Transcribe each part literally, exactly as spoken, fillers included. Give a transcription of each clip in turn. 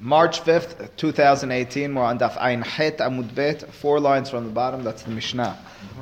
March fifth, two thousand eighteen. We're on Daf Ayin Het Amud Bet. Four lines from the bottom. That's the Mishnah.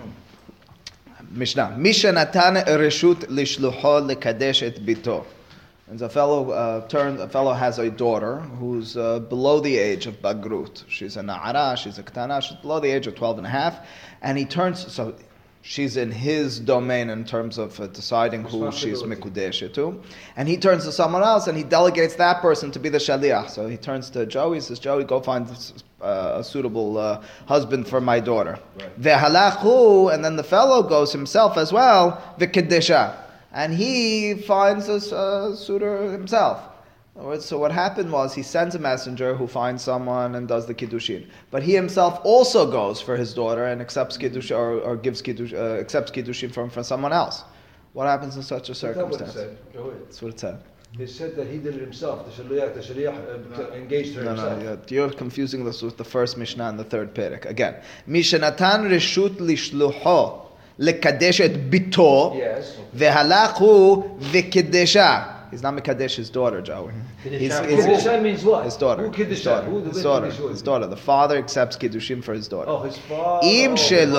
Mm-hmm. Mishnah. Misha natan reshut lishluho lekadesh et bito. And a fellow uh, turned. A fellow has a daughter who's uh, below the age of bagrut. She's a na'ara. She's a ketana. She's below the age of twelve and a half. And he turns. So she's in his domain in terms of uh, deciding who she's mikudesha to. And he turns to someone else and he delegates that person to be the shaliach. So he turns to Joey, he says, Joey, go find uh, a suitable uh, husband for my daughter. Ve'halachu, right. And then the fellow goes himself as well, v'kedesha. And he finds a uh, suitor himself. So what happened was he sends a messenger who finds someone and does the kiddushin, but he himself also goes for his daughter and accepts kiddushin or, or gives kiddush, uh, accepts kiddushin from, from someone else. What happens in such a circumstance? That's what it said. That's what it said. It said that he did it himself. The shaliach, the shaliach uh, engaged her no, himself. No, no, you're confusing this with the first Mishnah and the third Perek. Again, Mishanatan reshut lishluho lekadesh et bito. Yes. Ve'halachu v'kedesha. He's not Mekadesh, his daughter, Joey. Kiddushin means what? His daughter. Who his daughter. Who his daughter. His daughter. The father accepts Kiddushin for his daughter. Oh, his father. Im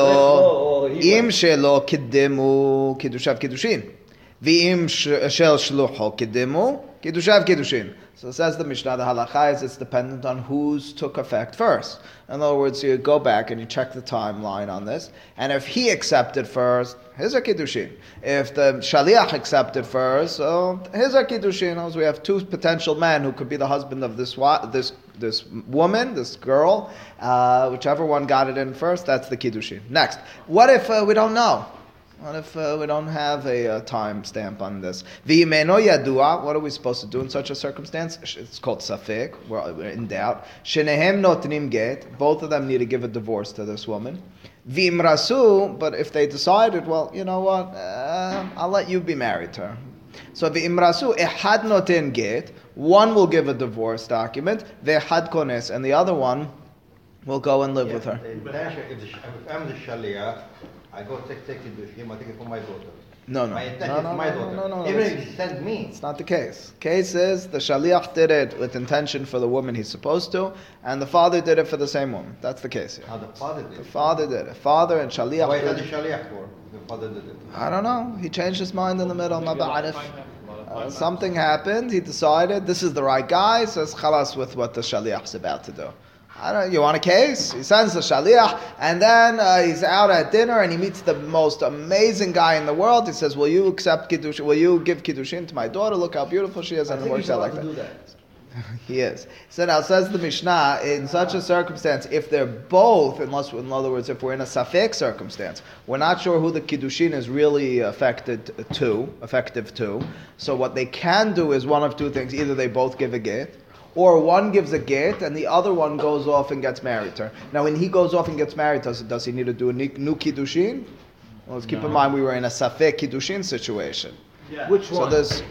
shelo, im shelo kiddemu Kiddushav Kiddushin. V'im shel shlucho kiddemu Kiddushav Kiddushin. So says the Mishnah, the halacha is it's dependent on whose took effect first. In other words, you go back and you check the timeline on this, and if he accepted first, his are kiddushin. If the shaliach accepted first, so his are kiddushin. So we have two potential men who could be the husband of this this this woman, this girl. Uh, whichever one got it in first, that's the kiddushin. Next, what if uh, we don't know? What if uh, we don't have a uh, time stamp on this? V'imeno yadua, what are we supposed to do in such a circumstance? It's called safek, we're in doubt. Shenehem notnim get, both of them need to give a divorce to this woman. V'imrasu, but if they decided, well, you know what, uh, I'll let you be married to her. So v'imrasu, ehad notin get, one will give a divorce document, ve'ehad kones, and the other one will go and live yeah, with her. But actually, if, the, if I'm the shaliach, I go take take it with him. I take it for my daughter. No, no, my no, intention no, for my no, daughter. no, no, no. Even It's, if he sent me, it's not the case. Case is the shaliach did it with intention for the woman he's supposed to, and the father did it for the same woman. That's the case here. how the father did. The father did it. Father and shaliach. Why did did the it. shaliach for? The father did it. I don't know. He changed his mind in the middle. Uh, something happened. He decided this is the right guy. Says chalas with what the shaliach's about to do. I don't. You want a case? He sends the shaliach, and then uh, he's out at dinner, and he meets the most amazing guy in the world. He says, "Will you accept kiddushin? Will you give kiddushin to my daughter? Look how beautiful she is." And it works out like that. Do that. He is. So now says the Mishnah, in such a circumstance, if they're both, unless, in other words, if we're in a safek circumstance, we're not sure who the kiddushin is really affected to, effective to. So what they can do is one of two things: either they both give a get, or one gives a get and the other one goes off and gets married to her. Now, when he goes off and gets married, does, does he need to do a new kiddushin? Well, let's keep no. in mind we were in a safek kiddushin situation. Yeah. Which so one? there's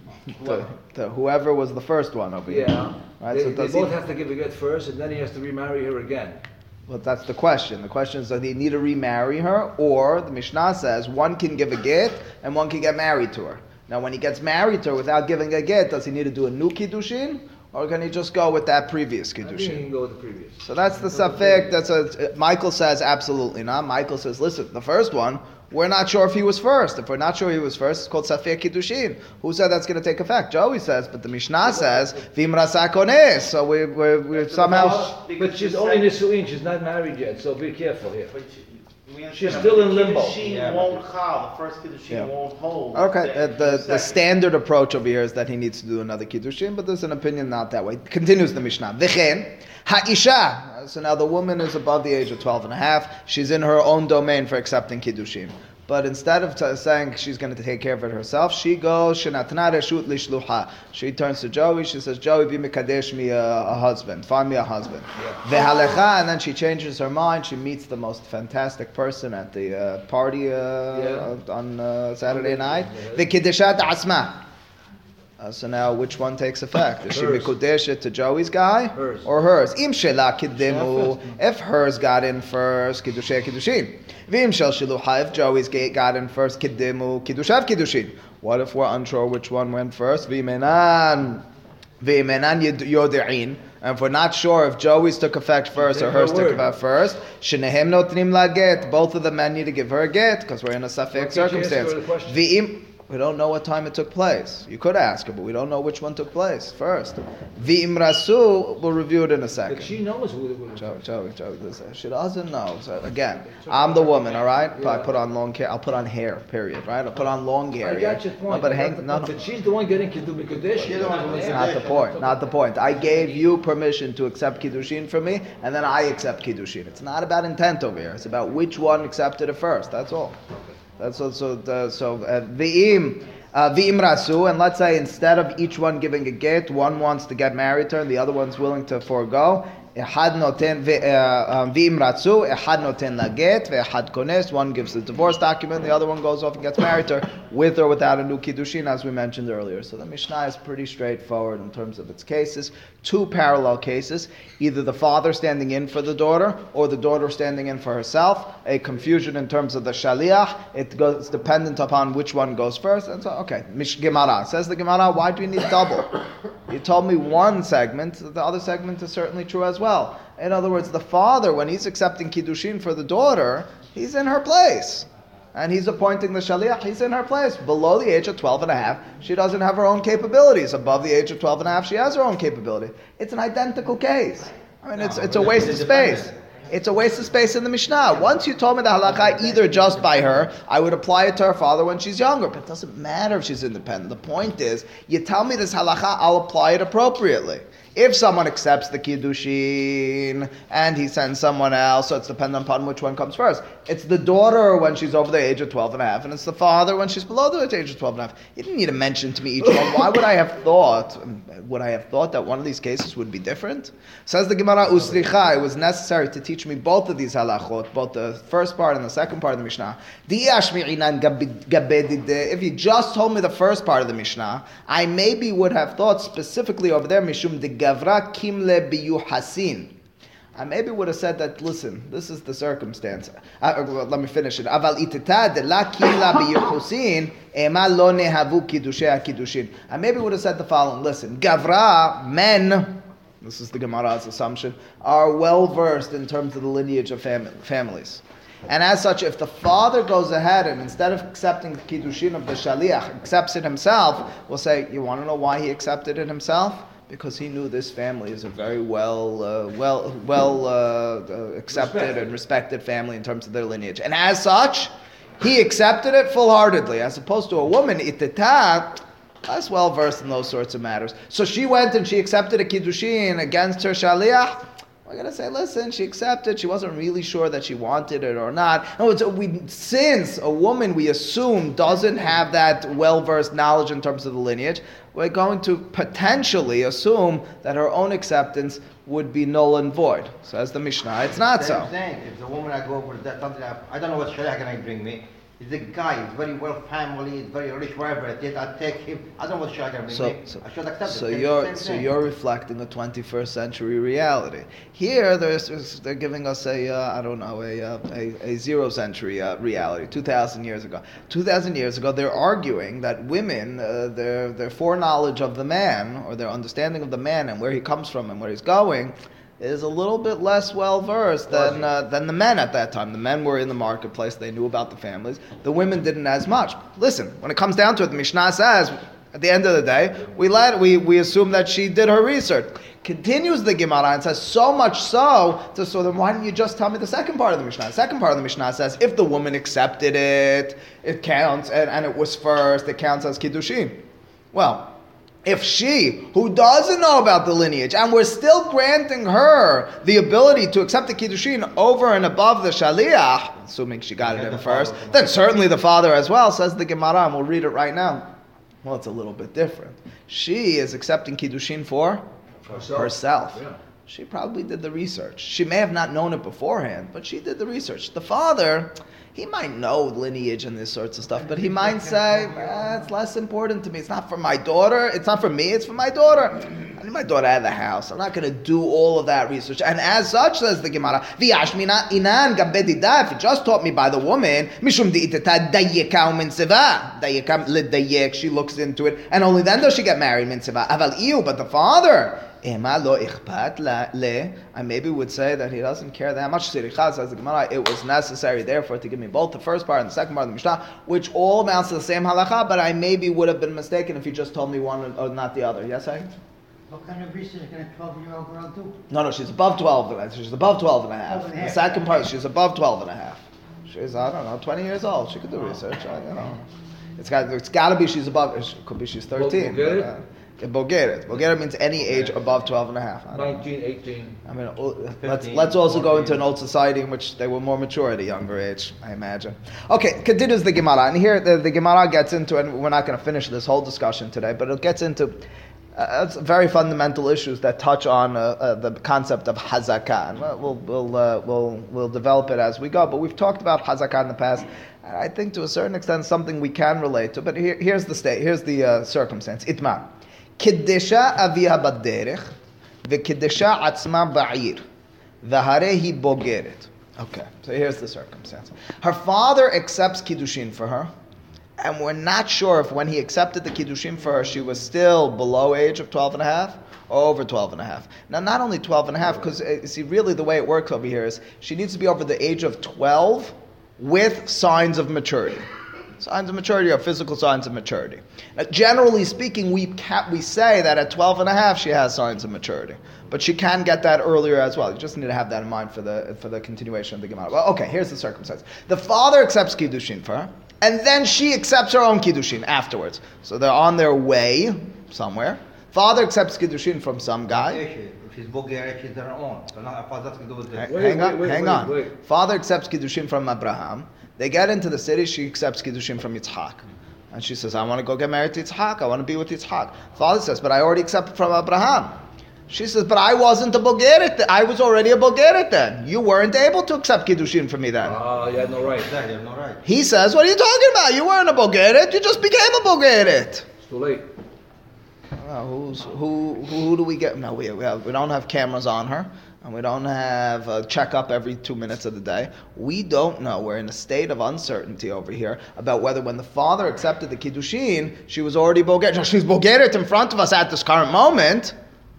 the, the, whohoever was the first one over yeah. here. Right? They, so they both he, have to give a get first, and then he has to remarry her again. Well, that's the question. The question is, does he need to remarry her, or the Mishnah says one can give a get and one can get married to her. Now, when he gets married to her without giving a get, does he need to do a new kiddushin? Or can he just go with that previous kiddushin? I think he can go with the previous. So that's the safek. That's a, Michael says absolutely not. Michael says, listen, the first one, we're not sure if he was first. If we're not sure he was first, it's called safek kiddushin. Who said that's going to take effect? Joey says, but the Mishnah says v'imrasa kones. So we we we somehow. But she's only nisuin. She's not married yet. So be careful here. She's still in limbo. Kiddushin yeah, won't chal. The first kiddushin yeah. won't hold. Okay, the, the, the standard approach over here is that he needs to do another kiddushin, but there's an opinion not that way. Continues the Mishnah. V'chen ha'isha. So now the woman is above the age of twelve and a half. She's in her own domain for accepting kiddushin. But instead of t- saying she's going to take care of it herself, she goes, Shenatna reshut lishluha. She turns to Joey, she says, Joey, be mekadesh me a, a husband. Find me a husband. Vehalecha, and then she changes her mind. She meets the most fantastic person at the uh, party uh, yeah. on uh, Saturday night. V'kiddeshat asma. Uh, so now, which one takes effect? Is she mikudeshet to Joey's guy hers. or hers? Im shela kiddemu. If hers got in first, kiddushay kiddushin. V'im shel shiluha. If Joey's got in first, kiddemu kiddushav kiddushin. What if we're unsure which one went first? V'menan Ve'emenan yode'in. And if we're not sure if Joey's took effect first or hers took effect first, shenehem notnim la get. Both of the men need to give her a get because we're in a safek circumstance. Ve'im. We don't know what time it took place. You could ask her, but we don't know which one took place first. V'im rasu, we'll review it in a second. But she knows who it was. Joey, Joey, Joey, she doesn't know. So again, I'm the woman, all right? Yeah. I put on long hair. I'll put on hair, period, right? I'll put on long hair. I got your point. No, but hang, no, no. But she's the one getting Kiddush Kiddush. Not the point. Not the point. I gave you permission to accept Kiddushin from me, and then I accept Kiddushin. It's not about intent over here. It's about which one accepted it first. That's all. That's also the, so v'im uh, v'im rasu, and let's say instead of each one giving a get, one wants to get married to her, and the other one's willing to forego. Ehad noten v'im ratzu, ehad noten laget, ve'ehad kones. One gives the divorce document, the other one goes off and gets married to her, with or without a new kiddushin, as we mentioned earlier. So the Mishnah is pretty straightforward in terms of its cases. Two parallel cases: either the father standing in for the daughter, or the daughter standing in for herself. A confusion in terms of the shaliach. It goes dependent upon which one goes first. And so, okay, Mish Gemara says the Gemara. Why do you need double? You told me one segment. The other segment is certainly true as well. In other words, the father, when he's accepting kiddushin for the daughter, he's in her place. And he's appointing the shaliach, he's in her place. Below the age of twelve and a half, she doesn't have her own capabilities. Above the age of twelve and a half, she has her own capability. It's an identical case. I mean, it's, it's a waste of space. It's a waste of space in the Mishnah. Once you told me the halakha either just by her, I would apply it to her father when she's younger. But it doesn't matter if she's independent. The point is, you tell me this halakha, I'll apply it appropriately. If someone accepts the kiddushin and he sends someone else, so it's dependent upon which one comes first. It's the daughter when she's over the age of twelve and a half, and it's the father when she's below the age of twelve and a half. You didn't need to mention to me each one. Why would I have thought, would I have thought that one of these cases would be different? Says the Gemara, Usricha, it was necessary to teach me both of these halachot, both the first part and the second part of the Mishnah. If you just told me the first part of the Mishnah, I maybe would have thought specifically over there, Mishum de Gavra Kimle Biyuhasin. I maybe would have said that, listen, this is the circumstance. Uh, let me finish it. Aval itita de la kimla biyuhasin ema lo nehavu kiddushay kiddushin. I maybe would have said the following. Listen, Gavra, men, this is the Gemara's assumption, are well versed in terms of the lineage of fam- families. And as such, if the father goes ahead and instead of accepting the kiddushin of the shaliach, accepts it himself, we'll say, you want to know why he accepted it himself? Because he knew this family is a very well, uh, well, well uh, uh, accepted respected. and respected family in terms of their lineage. And as such, he accepted it full-heartedly, as opposed to a woman, itita, less well versed in those sorts of matters. So she went and she accepted a kiddushin against her shaliach. We're going to say, listen, she accepted. She wasn't really sure that she wanted it or not. No, it's, we, since a woman, we assume, doesn't have that well-versed knowledge in terms of the lineage, we're going to potentially assume that her own acceptance would be null and void. Says the Mishnah. It's not so. I'm saying, if the woman I go over that something, I don't know what shaliach can I bring me. He's a guy, he's very well family, he's very rich, wherever it is, I take him. I don't know what shaliach can bring so, me. so, I should accept so it. You're, so you're reflecting a twenty-first century reality. Here, there's, they're giving us a, uh, I don't know, a, uh, a, a zero century uh, reality, two thousand years ago. two thousand years ago, they're arguing that women, uh, their, their foreknowledge of the man, or their understanding of the man and where he comes from and where he's going, is a little bit less well-versed than uh, than the men at that time. The men were in the marketplace, they knew about the families. The women didn't as much. Listen, when it comes down to it, the Mishnah says, at the end of the day, we let we, we assume that she did her research. Continues the Gemara and says, so much so, to, so then why didn't you just tell me the second part of the Mishnah? The second part of the Mishnah says, if the woman accepted it, it counts, and, and it was first, it counts as Kiddushin. Well, if she, who doesn't know about the lineage, and we're still granting her the ability to accept the Kiddushin over and above the Shaliach, assuming she got it in first, then certainly the father as well, says the Gemara, and we'll read it right now. Well, it's a little bit different. She is accepting Kiddushin for herself. herself. Yeah. She probably did the research. She may have not known it beforehand, but she did the research. The father, he might know lineage and this sorts of stuff, but he might say, eh, it's less important to me. It's not for my daughter. It's not for me. It's for my daughter. I need my daughter out of the house. I'm not going to do all of that research. And as such, says the Gemara, V'yashmina inan gabedida. If you just taught me by the woman, mishum di'itata dayeka min seva. Dayeka l'dayek. She looks into it, and only then does she get married min seva. Aval iu, but the father. Ema lo ichpat le. I maybe would say that he doesn't care that much. Siricha says the Gemara, it was necessary therefore to give me both the first part and the second part of the Mishnah, which all amounts to the same halacha, but I maybe would have been mistaken if he just told me one or not the other. Yes, I? What kind of research can a twelve-year-old girl do? No, no, she's above twelve. She's above twelve and a half. twelve and a The half. second part, she's above twelve and a half. She's, I don't know, twenty years old. She could do research. I don't know. It's got, it's got to be she's above, it could be she's thirteen. Bulgaria? But, uh, Bulgaria. Bulgaria means any age above twelve and a half. I don't know. nineteen, eighteen. I mean, o- let's let's also go into an old society in which they were more mature at a younger age, I imagine. Okay, continues the Gemara, and here the, the Gemara gets into, and we're not going to finish this whole discussion today, but it gets into uh, very fundamental issues that touch on uh, uh, the concept of hazakah, and we'll we'll uh, we'll we'll develop it as we go. But we've talked about hazakah in the past. And I think to a certain extent something we can relate to. But here, here's the state. Here's the uh, circumstance. Itmar. Kiddesha aviha baderech, v'kiddesha atzma ba'ir, v'harehi bogeret. Okay, so here's the circumstance. Her father accepts kiddushin for her, and we're not sure if when he accepted the kiddushin for her, she was still below age of twelve and a half or over twelve and a half. Now, not only twelve and a half, because uh, see, really the way it works over here is she needs to be over the age of twelve with signs of maturity. Signs of maturity are physical signs of maturity. Now, generally speaking, we ca- we say that at twelve and a half she has signs of maturity. But she can get that earlier as well. You just need to have that in mind for the for the continuation of the Gemara. Well, okay, here's the circumstance. The father accepts Kiddushin for her, and then she accepts her own Kiddushin afterwards. So they're on their way somewhere. Father accepts Kiddushin from some guy. If she's Bulgarian, she's their own. So not has nothing to do with this. Wait, hang wait, on, wait, hang wait, on. wait. Father accepts Kiddushin from Abraham. They get into the city, she accepts Kiddushin from Yitzhak. And she says, I want to go get married to Yitzhak. I want to be with Yitzhak. Father says, but I already accepted from Abraham. She says, but I wasn't a Bulgarian. I was already a Bulgarian then. You weren't able to accept Kiddushin from me then. Ah, you had no right. Exactly, you have no right. He says, what are you talking about? You weren't a Bulgarian. You just became a Bulgarian. It's too late. Well, who's, who, who, who do we get? No, we, we, have, we don't have cameras on her. And we don't have a checkup every two minutes of the day. We don't know. We're in a state of uncertainty over here about whether when the father accepted the Kiddushin, she was already Bulgarian. She's Bulgarian in front of us at this current moment.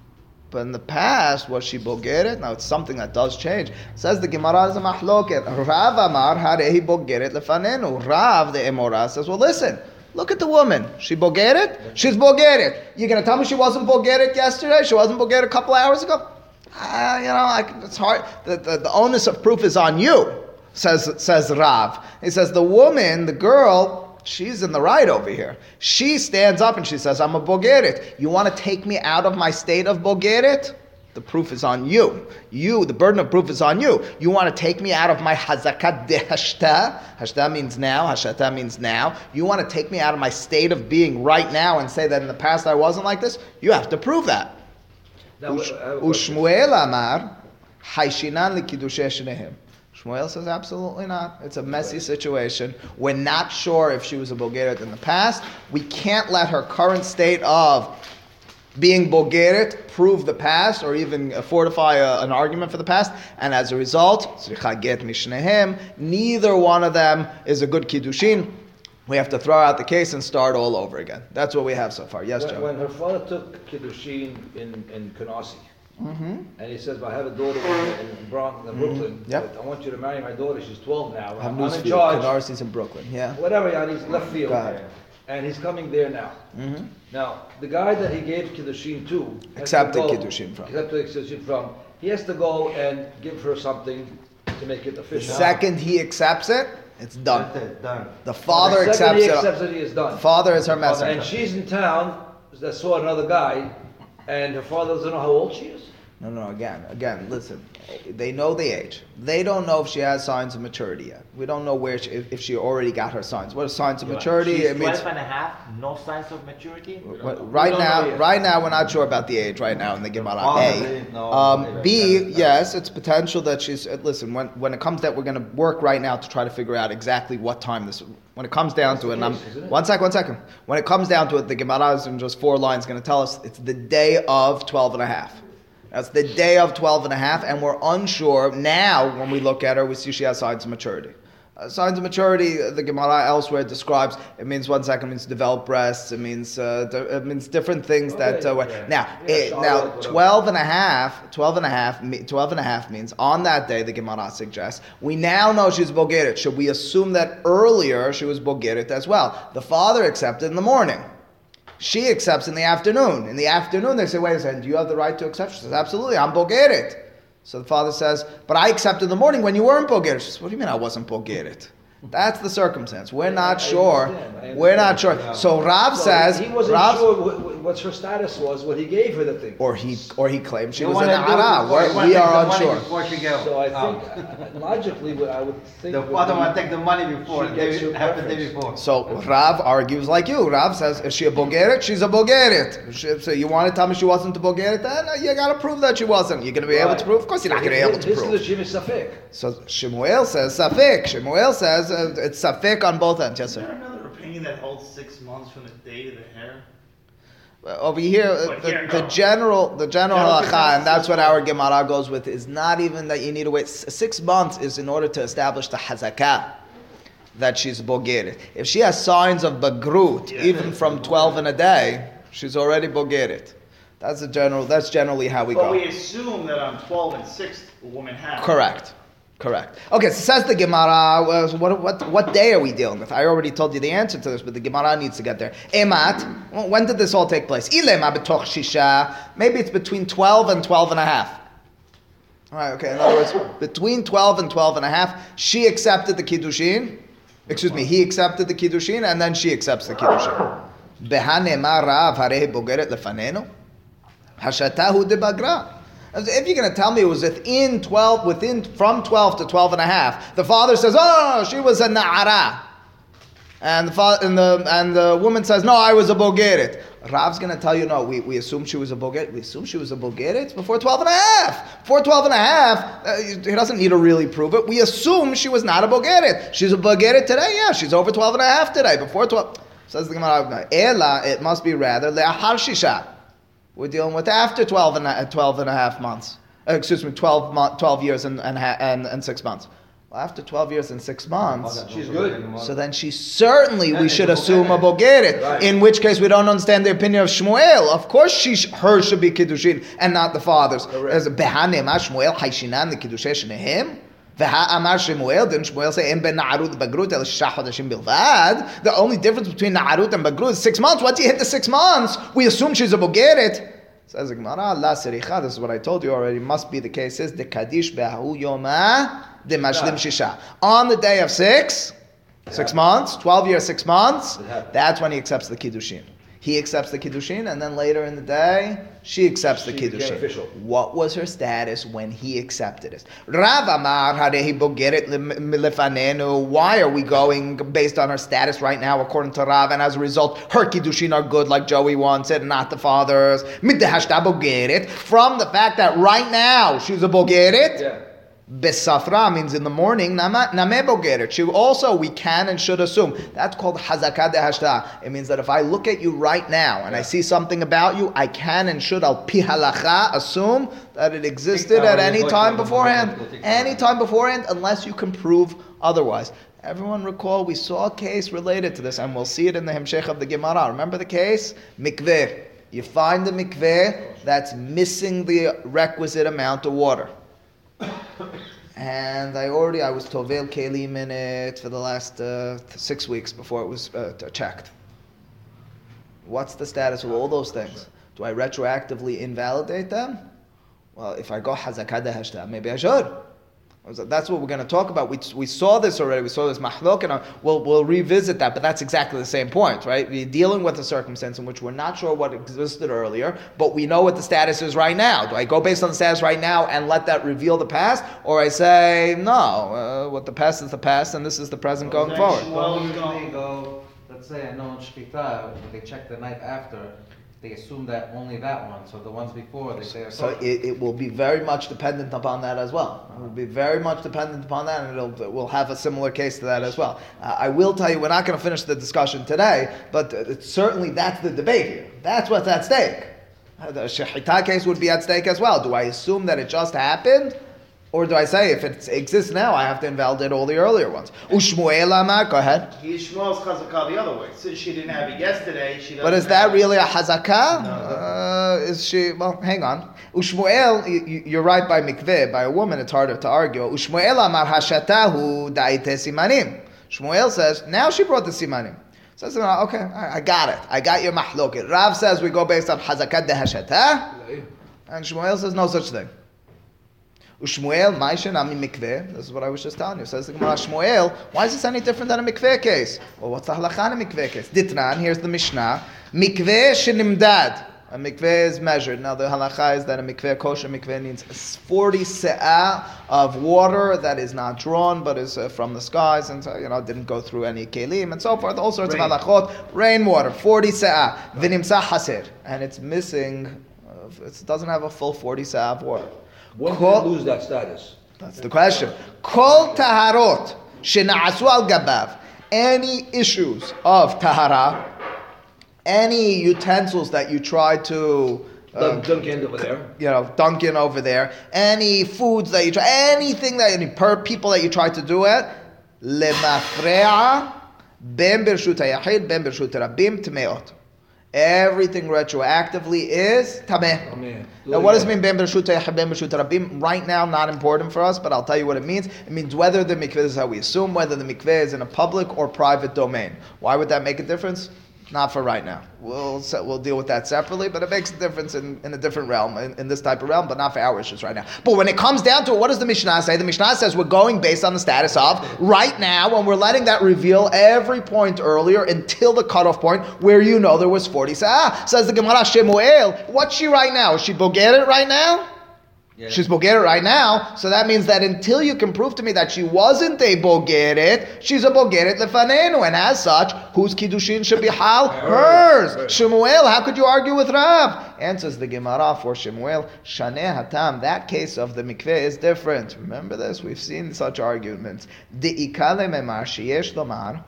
But in the past, was she Bulgarian? Now, it's something that does change. It says the Gemara is a mahloket. Rav amar harehi Bulgarian lefanenu. Rav, the Emora, says, well, listen. Look at the woman. She Bulgarian? She's Bulgarian. You're going to tell me she wasn't Bulgarian yesterday? She wasn't Bulgarian a couple hours ago? Uh, you know, I, it's hard. The, the, the onus of proof is on you, says says Rav. He says the woman, the girl, she's in the right over here. She stands up and she says, I'm a Bulgarian. You want to take me out of my state of Bulgarian? The proof is on you. You, the burden of proof is on you. You want to take me out of my hazakat de hashta. Hashta means now. Hashata means now. You want to take me out of my state of being right now and say that in the past I wasn't like this? You have to prove that. Now, Ush- I have a question. Ushmuel Amar, Haishinan likidushe shnehem. Shmuel says absolutely not. It's a messy situation. We're not sure if she was a Bulgarian in the past. We can't let her current state of being Bulgarian prove the past or even fortify a, an argument for the past. And as a result, Tzricha get mishnehem, neither one of them is a good kiddushin. We have to throw out the case and start all over again. That's what we have so far. Yes, when, Joe? when her father took Kiddushin in, in Canarsie, Mm-hmm. and he says, I have a daughter in, in Bronx, in Brooklyn. Yep. I want you to marry my daughter. She's twelve now. I have I'm news in for you. charge. Canarsi's in Brooklyn. Yeah. Whatever, yeah, he's left field. Go ahead. And he's coming there now. Mm-hmm. Now, the guy that he gave Kiddushin to, has Accepted to go- Kiddushin from. Accepted Kiddushin from. He has to go and give her something to make it The official. second he accepts it, it's done. That's it, done. The father The second accepts he it. accepts it, he is done. The father is her And messenger. she's in town that saw another guy, and her father doesn't know how old she is. No, no, again, again, listen. They know the age. They don't know if she has signs of maturity yet. We don't know where she, if, if she already got her signs. What are signs of maturity? She's It means twelve and a half, no signs of maturity? right now, right now we're not sure about the age right now in the Gemara. A. No, Um, B, yes, it's potential that she's, uh, listen, when, when it comes to that, we're going to work right now to try to figure out exactly what time this, when it comes down to it, and I'm, one sec, one second. When it comes down to it, the Gemara is in just four lines going to tell us it's the day of twelve and a half. That's the day of twelve and a half, and we're unsure. Now, when we look at her, we see she has signs of maturity. Uh, signs of maturity, uh, the Gemara elsewhere describes, it means one second, it means developed breasts, it means uh, d- it means different things that, uh, yeah. now, Yeah, eh, Charlotte, now, whatever. twelve and a half, twelve and a half, me- twelve and a half means on that day, the Gemara suggests, we now know she's Bogeret. Should we assume that earlier she was Bogeret as well? The father accepted in the morning. She accepts in the afternoon. In the afternoon, they say, wait a second, do you have the right to accept? She says, absolutely, I'm Bogeret. So the father says, but I accepted in the morning when you weren't Bogeret. She says, what do you mean I wasn't Bogeret? That's the circumstance. We're not I sure. understand, I We're not understand. sure. So Rav So says, he wasn't Rav, sure what, what- what her status was when he gave her the thing. or he or he claimed she You was wanna an do it Ara. before- you We're- wanna We take are the money unsure. Before she go. So I think, out. uh, logically, what I would think. The would father be- want to take the money before. She gets They your have the day preference. before. So Rav argues like you. Rav says, is she a Bogeret? She's a Bogeret. She- So you want to tell me she wasn't a Bogeret? Then uh, you got to prove that she wasn't. You're going to be able to prove? Of course you're not going to be able to This prove. is the Jimmy Safek. So Shemuel says Safek. Shemuel says uh, it's Safek on both ends. Yes, Is there sir. another opinion that holds six months from the day to the hair? Uh, Over here, uh, But the, here, the no. general, the general General halacha, and that's consensus. what our Gemara goes with, is not even that you need to wait. S- Six months is in order to establish the hazakah that she's bogeret. If she has signs of bagrut, Yeah. even from twelve in a day, she's already bogeret. That's the general. That's generally how we But go. we assume that on twelve and six, a woman has. Correct. Correct. Okay, so says the Gemara, well, so what, what, what day are we dealing with? I already told you the answer to this, but the Gemara needs to get there. Emat, well, when did this all take place? Ilema betoch shisha, maybe it's between twelve and twelve and a half. All right, okay, in other words, between twelve and twelve and a half, she accepted the Kiddushin, excuse me, he accepted the Kiddushin, and then she accepts the Kiddushin. Behanema rav harehi bogeret lefanenu, hashatahu de bagra. If you're going to tell me it was within twelve, within from twelve to twelve and a half, the father says, "Oh, no, no, she was a na'ara," and the father, and the and the woman says, "No, I was a bogeret." Rav's going to tell you, "No, we, we assume she was a bogeret. We assume she was a bogeret before twelve and a half. Before twelve and a half, uh, he doesn't need to really prove it. We assume she was not a bogeret. She's a bogeret today. Yeah, she's over twelve and a half today. Before twelve." Says the Gemara, "Ela, it must be rather le'achar shisha." We're dealing with after twelve and a, twelve and a half months. Uh, excuse me, twelve, mo- twelve years and, and, ha- and, and six months. Well, after twelve years and six months, She's good. so then she certainly, we Then should it's assume a Bogeret. Bogeret. Right. In which case we don't understand the opinion of Shmuel. Of course she, sh- her should be Kiddushin and not the father's. As Behane ma Shmuel Haishinan the Kiddushay Shnehem. Amar Shmuel, didn't Shmuel say Em ben Na'arut Bagrut el Shah Chodashim Bilvad? The only difference between Na'arut and Bagrut is six months. Once you hit the six months, we assume she's a Bogeret. Says the Gemara, La Sericha, this is what I told you already, must be the case, is the Kaddish Be'ahu Yoma de Mashlim Shisha. On the day of six, six months, twelve years, six months, that's when he accepts the Kiddushin. He accepts the Kiddushin, and then later in the day, she accepts the She became Kiddushin. official. What was her status when he accepted it? Rav Amar Harehi Bogeret Lefanenu. Why are we going based on her status right now, according to Rav, and as a result, her Kiddushin are good, like Joey wants it, not the father's? Midhashta Bogeret. From the fact that right now she's a Bogeret. Yeah. Besafra means in the morning, nama- name bogeret. She also, we can and should assume. That's called hazakah de hashta. It means that if I look at you right now and I see something about you, I can and should, al pi halacha, assume that it existed at any time beforehand. Any time beforehand, unless you can prove otherwise. Everyone recall, we saw a case related to this, and we'll see it in the Hemshech of the Gemara. Remember the case? Mikveh. You find the mikveh that's missing the requisite amount of water. And I already, I was Tovel Kelim in it for the last uh, six weeks before it was uh, checked. What's the status of all those things? Do I retroactively invalidate them? Well, if I go Hazakah de Hashta, maybe I should. That's what we're going to talk about. We, we saw this already. We saw this mahlok, and we'll, we'll revisit that. But that's exactly the same point, right? We're dealing with a circumstance in which we're not sure what existed earlier, but we know what the status is right now. Do I go based on the status right now and let that reveal the past, or I say no? Uh, what the past is the past, and this is the present going forward. Well, usually go. Let's say I know in Shkita, when they check the night after, they assume that only that one. So the ones before, they say. So it, it will be very much dependent upon that as well. It will be very much dependent upon that, and it'll it will have a similar case to that as well. Uh, I will tell you, we're not going to finish the discussion today, but it's certainly that's the debate here. That's what's at stake. Uh, the shechita case would be at stake as well. Do I assume that it just happened? Or do I say, if it exists now, I have to invalidate all the earlier ones? Ushmuel Amar, go ahead. Yishmael's chazakah the other way. Since she didn't have it yesterday, she doesn't. But is that have really a hazakah? No. Uh, is she, well, hang on. Ushmuel, you, you're right by mikveh. By a woman, it's harder to argue. Ushmuel Amar hashatahu da'ite simanim. Shmuel says, now she brought the simanim. Says, so, okay, I, I got it. I got your mahloket. Rav says we go based on hazakat de hashatah. And Shmuel says, no such thing. Ushmuel, Maishan, Ami Mikveh. This is what I was just telling you. Says the Gemara, Shmuel, why is this any different than a mikveh case? Well, what's the halakha in a mikveh case? Ditran, here's the Mishnah. Mikveh shenimdad. A mikveh is measured. Now the halakha is that a mikveh, kosher mikveh, needs forty se'ah of water that is not drawn, but is uh, from the skies, and so, you know, didn't go through any kelim, and so forth. All sorts Rain. of halachot. Rainwater, forty se'ah. V'nimsa haser. And it's missing, uh, it doesn't have a full forty se'ah of water. When do you lose that status? That's the question. Kol taharot shena'asu al gabav. Any issues of tahara, any utensils that you try to uh, dunk in over there, you know, dunk in over there, any foods that you try, anything that any per people that you try to do it, lemafre'a ben birshut hayachid ben birshut rabim tmeot. Everything retroactively is tameh. Now, what does it mean? Ben b'reshut hayachid, ben b'reshut rabim. Right now, not important for us, but I'll tell you what it means. It means whether the mikveh, this is how we assume, whether the mikveh is in a public or private domain. Why would that make a difference? Not for right now. We'll we'll deal with that separately, but it makes a difference in, in a different realm, in, in this type of realm, but not for our issues right now. But when it comes down to it, what does the Mishnah say? The Mishnah says we're going based on the status of right now, and we're letting that reveal every point earlier until the cutoff point where you know there was forty sa'ah. Says the Gemara, Shemuel, what's she right now? Is she bogeret right now? Yeah. She's bogeret right now, so that means that until you can prove to me that she wasn't a bogeret, she's a bogeret lefanenu, and as such, whose kiddushin should be hal? Hers. Hers. Shemuel, how could you argue with Rav? Answers the Gemara for Shemuel, Shaneh hatam, that case of the mikveh is different. Remember this? We've seen such arguments. De'ikale memar sheyesh lomar,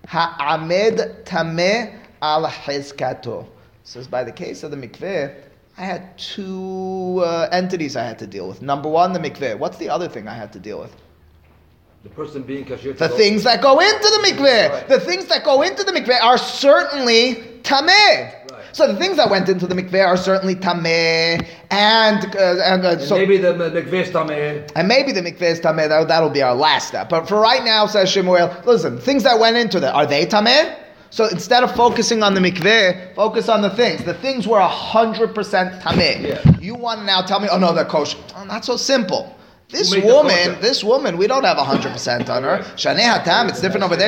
ha'amed tameh al hizkato. Says by the case of the mikveh, I had two uh, entities I had to deal with. Number one, the mikveh. What's the other thing I had to deal with? The person being kashir. The things that go into the mikveh. Right. The things that go into the mikveh are certainly tameh. Right. So the things that went into the mikveh are certainly tameh, and uh, and, uh, and so maybe the mikveh is tameh, and maybe the mikveh is tameh. That, that'll be our last step. But for right now, says Shemuel, listen, things that went into that, are they tameh? So instead of focusing on the mikveh, focus on the things. The things were one hundred percent tameh. Yeah. You want to now tell me, oh no, they're kosher. Oh, not so simple. This woman, this woman, we don't have one hundred percent on her. Shaneh hatam, it's different over there.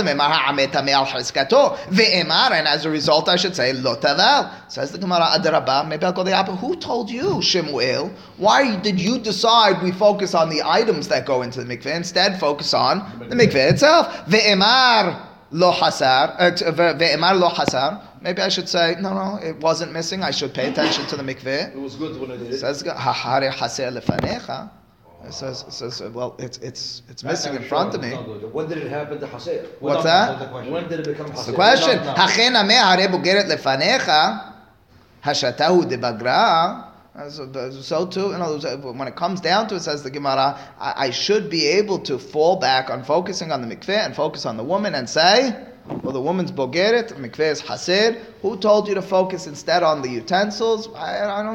And as a result, I should say, lo taval. Says the Gemara, adarabah, maybe I'll go the opposite. Who told you, Shemuel? Why did you decide we focus on the items that go into the mikveh? Instead, focus on the mikveh itself. Ve'emar. Lo hasar, ve'emar lo hasar. Maybe I should say, no, no, it wasn't missing. I should pay attention to the mikveh. It was good when I did it. It says, hahare haser lefanecha. It says, it says, well, it's it's it's missing in front of me. When did it happen to haser? What's that? When did it become haser? That's the question. Hachen ameh hare bugeret lefanecha, hashatahu debagra. So, so too, you know, when it comes down to it, says the Gemara, I, I should be able to fall back on focusing on the mikveh and focus on the woman and say, well, the woman's bogeret, mikveh is haser. Who told you to focus instead on the utensils? I, I don't.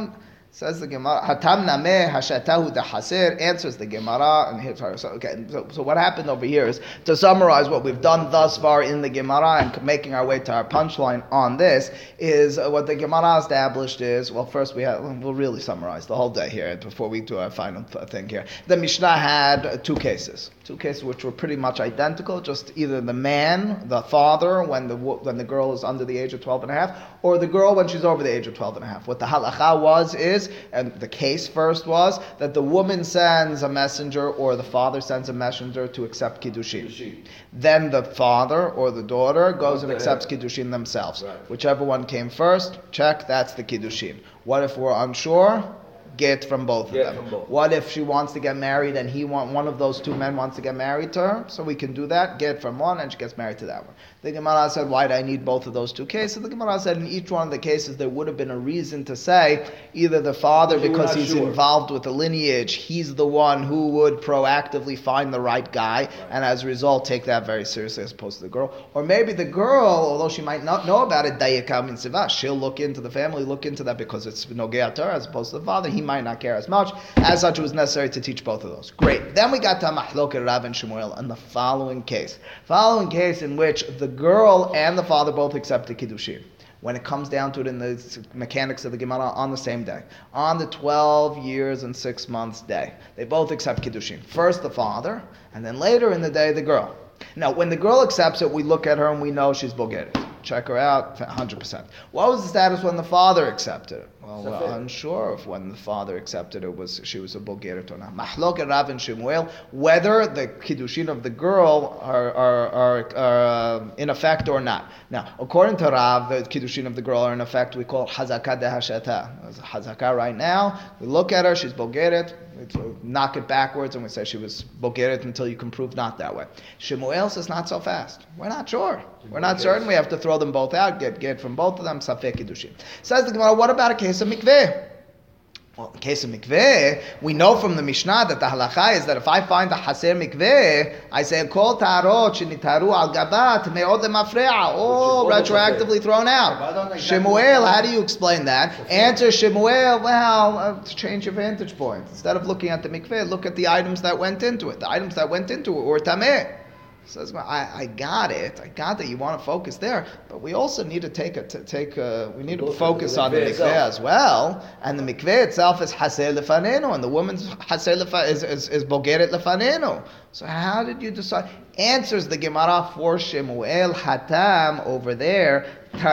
Says the Gemara, Hatam nameh hashatahu dahaser, answers the Gemara, and here, sorry, so, okay, so, so what happened over here is, to summarize what we've done thus far in the Gemara, and making our way to our punchline on this, is uh, what the Gemara established is, well, first we have, we'll really summarize the whole day here, before we do our final th- thing here. The Mishnah had uh, two cases, two cases which were pretty much identical, just either the man, the father, when the when the girl is under the age of twelve and a half, or the girl when she's over the age of twelve and a half. What the halacha was is, and the case first was, that the woman sends a messenger or the father sends a messenger to accept Kiddushin. Kiddushin. Then the father or the daughter goes and accepts Kiddushin themselves. Right. Whichever one came first, check, that's the Kiddushin. What if we're unsure? Get from both Get of them. from both. What if she wants to get married and he want one of those two men wants to get married to her? So we can do that. Get from one and she gets married to that one. The Gemara said, why do I need both of those two cases? The Gemara said, in each one of the cases there would have been a reason to say either the father, We're because not he's sure. involved with the lineage, he's the one who would proactively find the right guy, and as a result take that very seriously as opposed to the girl. Or maybe the girl, although she might not know about it, dayika min siva, she'll look into the family, look into that because it's nogea to her as opposed to the father. He might not care as much. As such, it was necessary to teach both of those. Great. Then we got to Mahloket Rav and Shemuel and the following case. Following case in which the girl and the father both accepted Kiddushin. When it comes down to it in the mechanics of the Gemara, on the same day. On the twelve years and six months day. They both accept Kiddushin. First the father, and then later in the day the girl. Now, when the girl accepts it, we look at her and we know she's Bulgarian. Check her out, one hundred percent. What was the status when the father accepted it? Well, we're unsure if when the father accepted it was she was a Bulgarian or not. Mahloket Rav and Shemuel, whether the Kiddushin of the girl are, are, are, are uh, in effect or not. Now, according to Rav, the Kiddushin of the girl are in effect. We call it Hazakah de Hashata. There's a Hazakah right now. We look at her, she's Bulgarian. We knock it backwards and we say she was Bulgarian until you can prove not that way. Shemuel says not so fast. We're not sure. We're not certain. We have to throw them both out, get get from both of them, Safek Kiddushin. Says the Gemara, what about a case of mikveh? Well, in the case of mikveh, we know from the Mishnah that the halacha is that if I find a haser mikveh, I say, kol ta'arot shenitaru al gabat me'od lemafre'a, all retroactively thrown out. Shemuel, how do you explain that? Answer Shemuel, well, uh, change your vantage point. Instead of looking at the mikveh, look at the items that went into it. The items that went into it were tameh. Says, well, I, I got it. I got that you want to focus there, but we also need to take a, to take a, we need to focus on the mikveh as well. And the mikveh itself is haser lefanenu, and the woman's haser lefa is is, is bogeret lefanenu. So how did you decide? Answers the Gemara for Shemuel Hatam over there.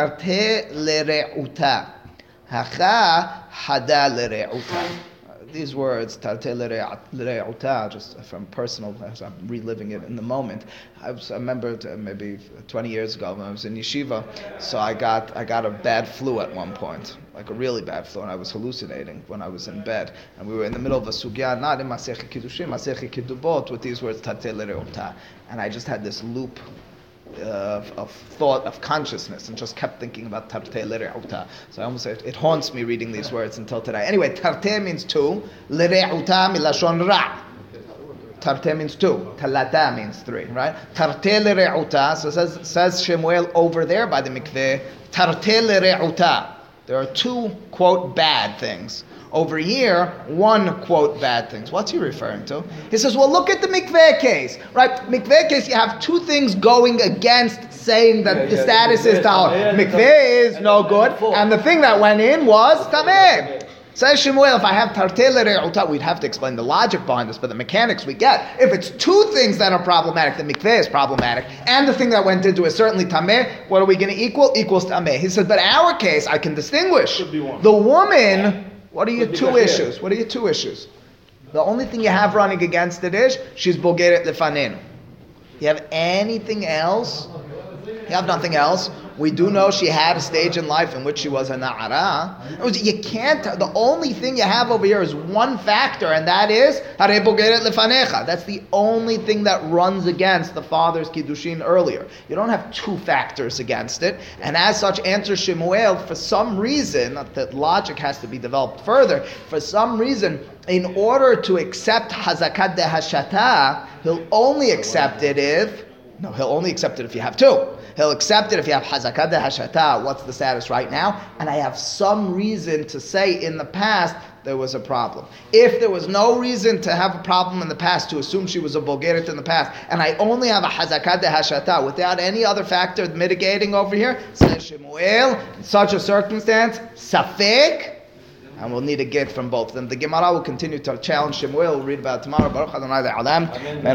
Tarte lereuta, hacha hada lereuta. These words, just from personal, as I'm reliving it in the moment. I, was, I remember maybe twenty years ago when I was in yeshiva, so I got I got a bad flu at one point, like a really bad flu, and I was hallucinating when I was in bed. And we were in the middle of a sugya, not in Masechet Kiddushin, Masechet Kiddubot, with these words, Tate L'Re'uta. And I just had this loop Of, of thought, of consciousness, and just kept thinking about Tarte L'Re'uta. So I almost say it, it haunts me reading these words until today. Anyway, Tarte means two, L'Re'uta milashon ra. Tarte means two, Talata means three, right? Tarte L'Re'uta, so says, says Shemuel over there by the mikveh, Tarte L'Re'uta. There are two, quote, bad things. Over here, one, quote, bad things. What's he referring to? He says, well, look at the mikveh case, right? Mikveh case, you have two things going against saying that yeah, the yeah, status the is tahor. yeah, Mikveh is no good, and the thing that went in was tameh. Says Shemuel, if I have tarteh l're'uta, we'd have to explain the logic behind this, but the mechanics we get. If it's two things that are problematic, the mikveh is problematic, and the thing that went into is certainly tameh, what are we going to equal? Equals tameh. He says, but our case, I can distinguish. The woman, what are your two issues? What are your two issues? The only thing you have running against it is, she's bogeret lefanenu. You have anything else? You have nothing else. We do know she had a stage in life in which she was a na'ara. You can't, the only thing you have over here is one factor, and that is, hare bogeret lefanecha. That's the only thing that runs against the father's kiddushin earlier. You don't have two factors against it, and as such, answers Shemuel, for some reason, that logic has to be developed further, for some reason, in order to accept hazakat de hashata, he'll only accept it if No, he'll only accept it if you have two. He'll accept it if you have Hazakah de Hashata, what's the status right now? And I have some reason to say in the past there was a problem. If there was no reason to have a problem in the past, to assume she was a Bulgarian in the past, and I only have a Hazakah de Hashata without any other factor mitigating over here, says Shemuel, in such a circumstance, Safek, and we'll need a get from both of them. The Gemara will continue to challenge Shemuel. We'll read about it tomorrow. Baruch Adonai Le'olam.